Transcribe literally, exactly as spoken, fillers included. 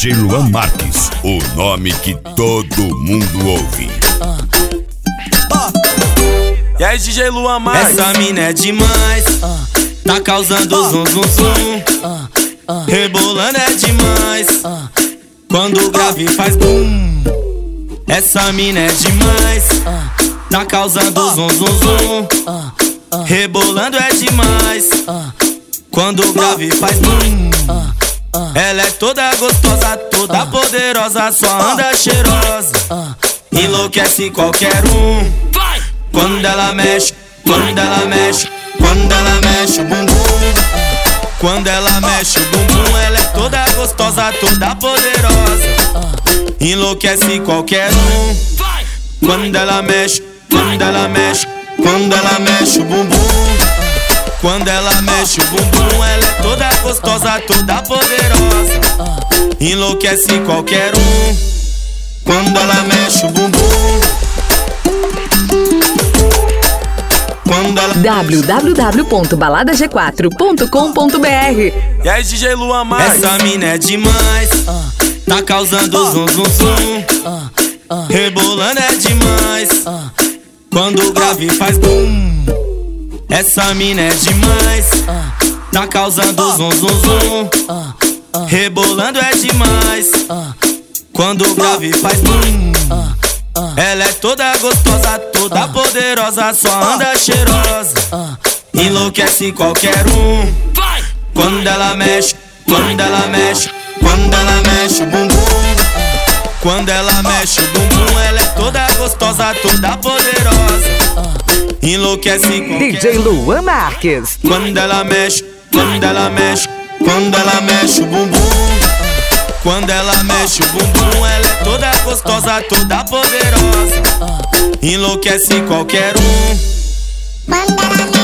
J Luan Marques, o nome que todo mundo ouve. E aí, D J Luan Marques? Essa mina é demais, tá causando zum zum zum. Rebolando é demais, quando o grave faz boom. Essa mina é demais, tá causando zum zum zum. Rebolando é demais, quando o grave faz boom. Ela é toda gostosa, toda poderosa, só anda cheirosa, enlouquece qualquer um. Quando ela mexe, quando ela mexe, quando ela mexe o bumbum. Quando ela mexe o bumbum, ela é toda gostosa, toda poderosa, enlouquece qualquer um. Quando ela mexe, quando ela mexe, quando ela mexe o bumbum. Quando ela mexe o bumbum, ela é toda gostosa, toda poderosa, enlouquece qualquer um. Quando ela mexe o bumbum. w w w ponto balada g quatro ponto com ponto b r. E aí, D J Luan Marques? Essa mina é demais, tá causando zum zum zum. Rebolando é demais, quando o grave faz boom. Essa mina é demais, tá causando zum zum zum. Rebolando é demais, quando o grave faz boom. Ela é toda gostosa, toda poderosa, só anda cheirosa, enlouquece qualquer um. Quando ela mexe, quando ela mexe, quando ela mexe o bumbum. Quando ela mexe o bumbum, ela é toda gostosa, toda poderosa, enlouquece qualquer um. D J Luan Marques. Quando ela mexe, quando ela mexe, quando ela mexe o bumbum. Quando ela mexe o bumbum, ela é toda gostosa, toda poderosa, enlouquece qualquer um.